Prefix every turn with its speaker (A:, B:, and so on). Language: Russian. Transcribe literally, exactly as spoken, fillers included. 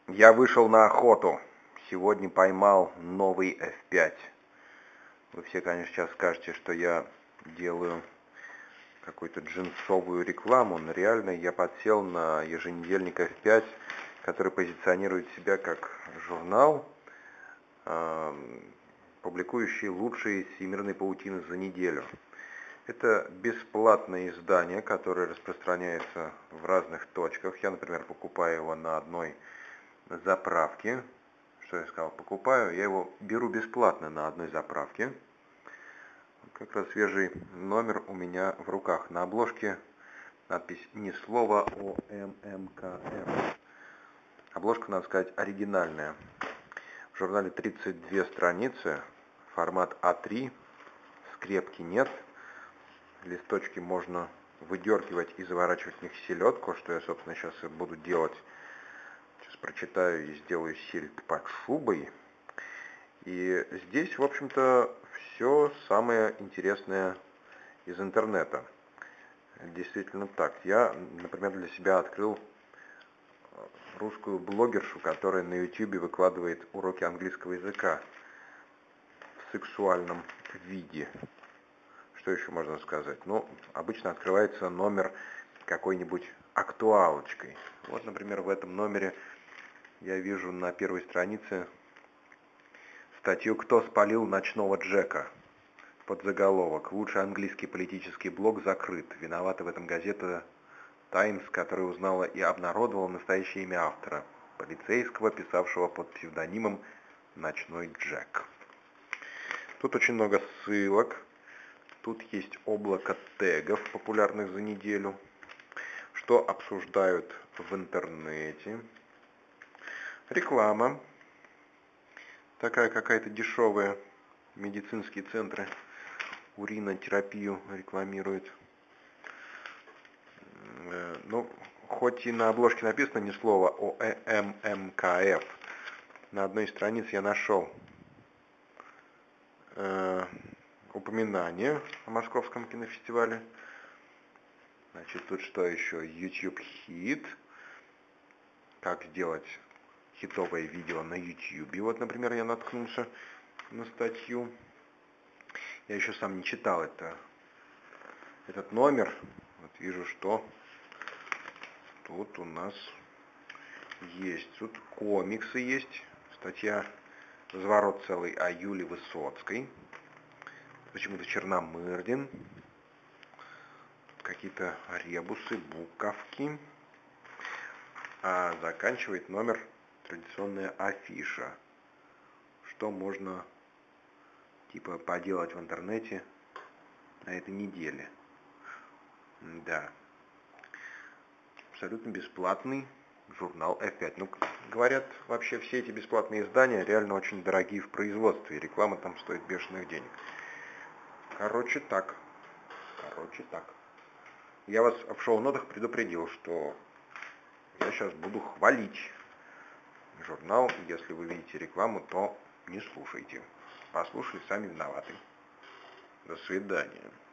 A: Я вышел на охоту. Сегодня поймал новый эф пять. Вы все, конечно, сейчас скажете, что я делаю какую-то джинсовую рекламу, но реально я подсел на еженедельник эф пять, который позиционирует себя как журнал, э, публикующий лучшие всемирные паутины за неделю. Это бесплатное издание, которое распространяется в разных точках. Я, например, покупаю его на одной заправке. Что я сказал? Покупаю, я его беру бесплатно на одной заправке. Как раз свежий номер у меня в руках. На обложке надпись «Ни слова о эм эм ка эф». Обложка, надо сказать, оригинальная. В журнале тридцать две страницы, формат а три, скрепки нет. Листочки можно выдергивать и заворачивать в них селедку, что я, собственно, сейчас и буду делать. Сейчас прочитаю и сделаю сельдь под шубой. И здесь, в общем-то, все самое интересное из интернета. Действительно так. Я, например, для себя открыл русскую блогершу, которая на ютубе выкладывает уроки английского языка в сексуальном виде. Что еще можно сказать? Ну, обычно открывается номер какой-нибудь актуалочкой. Вот, например, в этом номере я вижу на первой странице статью «Кто спалил ночного Джека?» под заголовок «Лучший английский политический блог закрыт. Виновата в этом газета «Таймс», которая узнала и обнародовала настоящее имя автора, полицейского, писавшего под псевдонимом «Ночной Джек». Тут очень много ссылок. Тут есть облако тегов, популярных за неделю, что обсуждают в интернете. Реклама. Такая какая-то дешевая. Медицинские центры уринотерапию рекламируют. Ну, хоть и на обложке написано ни слова о эм эм ка эф, на одной из страниц я нашел э, упоминание о Московском кинофестивале. Значит, тут что еще? YouTube хит. Как сделать хитовое видео на YouTube. Вот, например, я наткнулся на статью. Я еще сам не читал это, этот номер. Вот вижу, что тут у нас есть. Тут комиксы есть. Статья «Разворот целый» о Юле Высоцкой. Почему-то Черномырдин. Какие-то ребусы, буковки. А заканчивает номер традиционная афиша. Что можно типа поделать в интернете на этой неделе. Да. Абсолютно бесплатный журнал эф пять. Ну, говорят, вообще все эти бесплатные издания реально очень дорогие в производстве. И реклама там стоит бешеных денег. Короче так. Короче так. Я вас в шоу-нотах предупредил, что я сейчас буду хвалить журнал. Если вы видите рекламу, то не слушайте. Послушали, сами виноваты. До свидания.